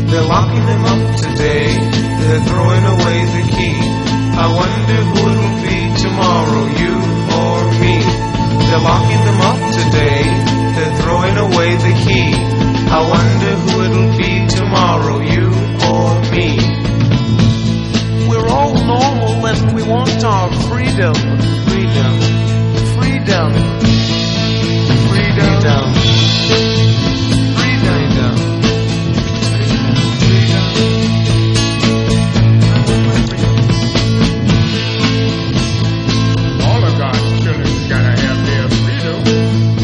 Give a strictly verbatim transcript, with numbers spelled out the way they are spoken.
They're locking them up today. They're throwing away the key. I wonder who it'll be tomorrow, you or me. They're locking them up today. They're throwing away the key. I wonder who it'll be tomorrow, you or me. We're all normal and we want our freedom.